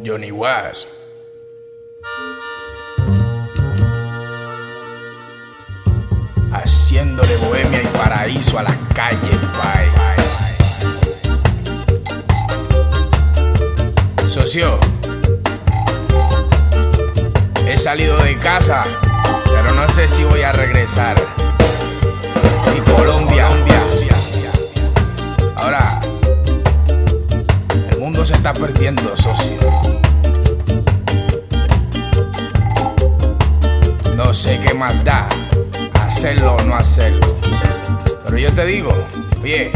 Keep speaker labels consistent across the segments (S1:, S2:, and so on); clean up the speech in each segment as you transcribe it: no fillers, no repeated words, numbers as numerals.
S1: Johnny Was. Haciéndole bohemia y paraíso a las calles, bye. Socio, he salido de casa, pero no sé si voy a regresar. Y Colombia. Ahora, el mundo se está perdiendo, socio. No sé qué más da, hacerlo o no hacerlo. Pero yo te digo, oye,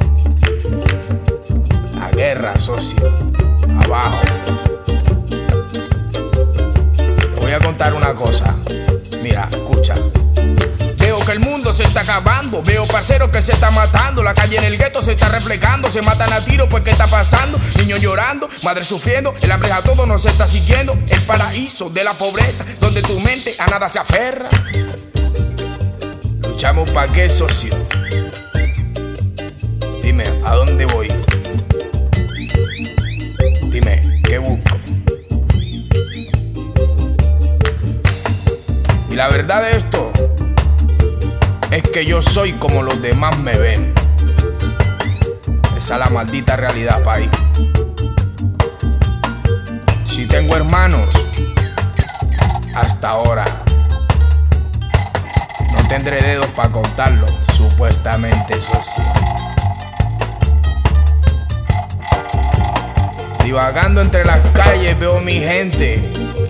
S1: la guerra, socio, abajo. Te voy a contar una cosa. Mira, escucha. Veo que el mundo se está acabando, veo parceros que se están matando, la calle en el gueto se está reflejando, se matan a tiros, pues ¿qué está pasando? Niños llorando, madres sufriendo, el hambre a todo nos está siguiendo, el paraíso de la pobreza, donde tu mente a nada se aferra. Luchamos pa' qué, socio. Dime, ¿a dónde voy? Dime, ¿qué busco? Y la verdad de esto es que yo soy como los demás me ven. Esa es la maldita realidad, país. Si tengo hermanos, hasta ahora no tendré dedos para contarlo, supuestamente, eso sí. Divagando entre las calles veo mi gente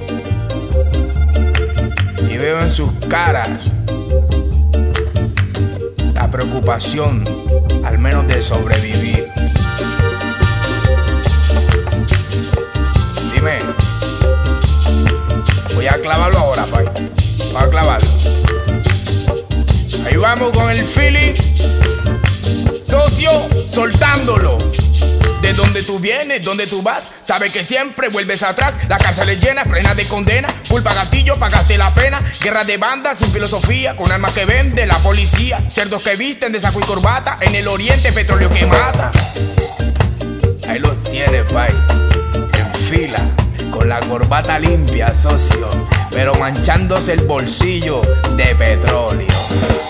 S1: y veo en sus caras la preocupación, al menos de sobrevivir. Dime, voy a clavarlo ahora, pay. Voy a clavarlo. Ahí vamos con el feeling, socio, soltándolo. De donde tú vienes, donde tú vas, sabes que siempre vuelves atrás. La cárcel es llena, plena de condena. Culpa gatillo, pagaste la pena. Guerra de bandas sin filosofía, con armas que vende la policía. Cerdos que visten de saco y corbata. En el oriente, petróleo que mata. Ahí los tienes, pay. En fila, con la corbata limpia, socio, pero manchándose el bolsillo de petróleo.